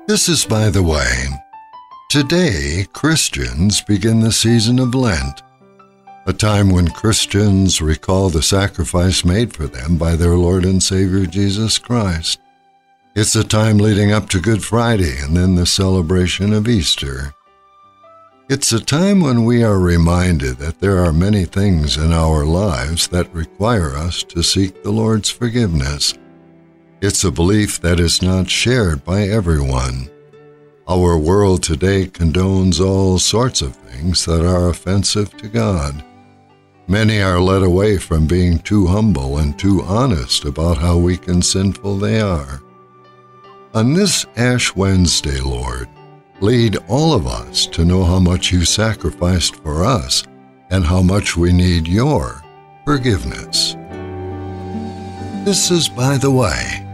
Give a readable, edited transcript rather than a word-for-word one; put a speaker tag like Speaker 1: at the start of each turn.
Speaker 1: This is By the Way. Today, Christians begin the season of Lent, a time when Christians recall the sacrifice made for them by their Lord and Savior Jesus Christ. It's a time leading up to Good Friday and then the celebration of Easter. It's a time when we are reminded that there are many things in our lives that require us to seek the Lord's forgiveness. It's a belief that is not shared by everyone. Our world today condones all sorts of things that are offensive to God. Many are led away from being too humble and too honest about how weak and sinful they are. On this Ash Wednesday, Lord, lead all of us to know how much you sacrificed for us and how much we need your forgiveness. This is By the Way.